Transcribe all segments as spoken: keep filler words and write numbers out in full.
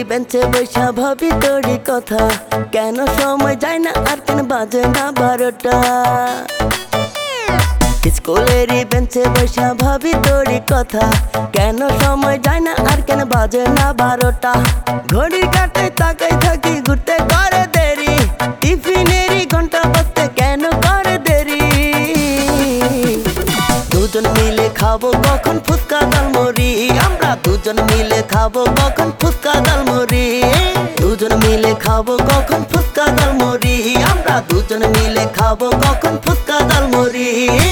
বেঞ্চে বৈশা ভাবি তোরই কথা, কেন সময় যায় না আর কেন বাজে না বারোটা। স্কুলেরই বেঞ্চে বৈশা ভাবি তোরই কথা, কেন সময় যায় না আর কেন বাজে না বারোটা। ঘড়ির কাঁটায় তাকাই থাকি ঘুরতে করে দেরি, টিফিনেরই ঘন্টা বাজতে কেন করে দেরি। দুজন মিলে খাবো কখন ফুচকা ডালমুড়ি, আমরা দুজন মিলে খাবো কখন ফুচকা ডালমুড়ি। দুজন মিলে খাবো কখন ফুচকা ডালমুড়ি, আমরা দুজন মিলে খাবো কখন ফুচকা ডালমুড়ি।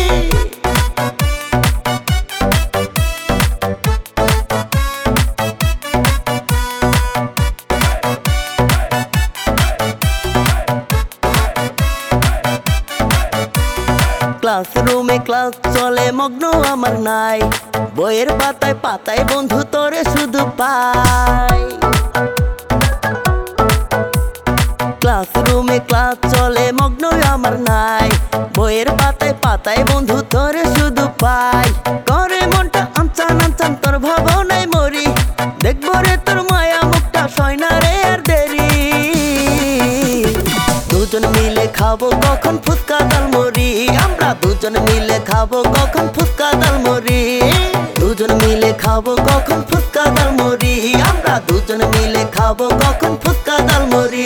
ক্লাসরুমে ক্লাস চলে মগ্ন আমার নাই, বইয়ের পাতায় পাতায় বন্ধু তোরে শুধু পাই। ক্লাসরুমে ক্লাস চলে মগ্ন আমার নাই, বইয়ের পাতায় পাতায় বন্ধু তোরে শুধু পাই। করে মনটা আনচান আনচান তোর ভাবনায় মরি, দেখবো রে তোর মায়া মুখটা সয় না রে আর দেরি। দুজন মিলে খাবো কখন ফুচকা ডালমুড়ি, আমরা দুজন মিলে খাবো কখন ফুচকা ডালমুড়ি। দুজন মিলে খাবো কখন ফুচকা ডালমুড়ি, আমরা দুজন মিলে খাবো কখন ফুচকা ডালমুড়ি।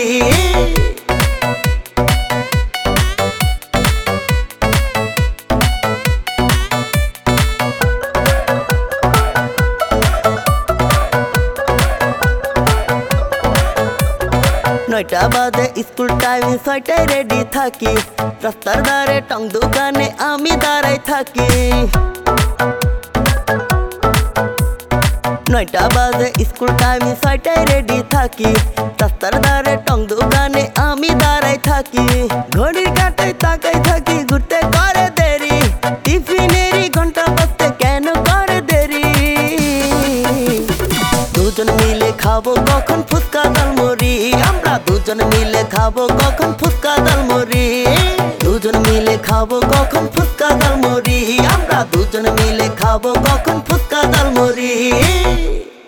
নয়টা বাজে স্কুল টাইম, ছয়টায় রেডি থাকি, রাস্তার ধারে টং দোকানে আমি দাঁড়াই থাকি। নয়টা বাজে স্কুল টাইম, ছয়টায় রেডি থাকি, রাস্তার ধারে টং দোকানে আমি দাঁড়াই থাকি। ঘড়ির কাঁটায় তাকাই থাকি ঘুরতে করে দেরি, টিফিনেরই ঘন্টা বাজতে কেন করে দেরি। দুজন মিলে খাবো কখন ফুচকা ডালমুড়ি, আমরা দুজন মিলে খাবো কখন ফুচকা ডালমুড়ি। দুজন মিলে খাবো কখন ফুচকা ডালমুড়ি, আমরা দুজন মিলে খাবো কখন ফুচকা ডালমুড়ি।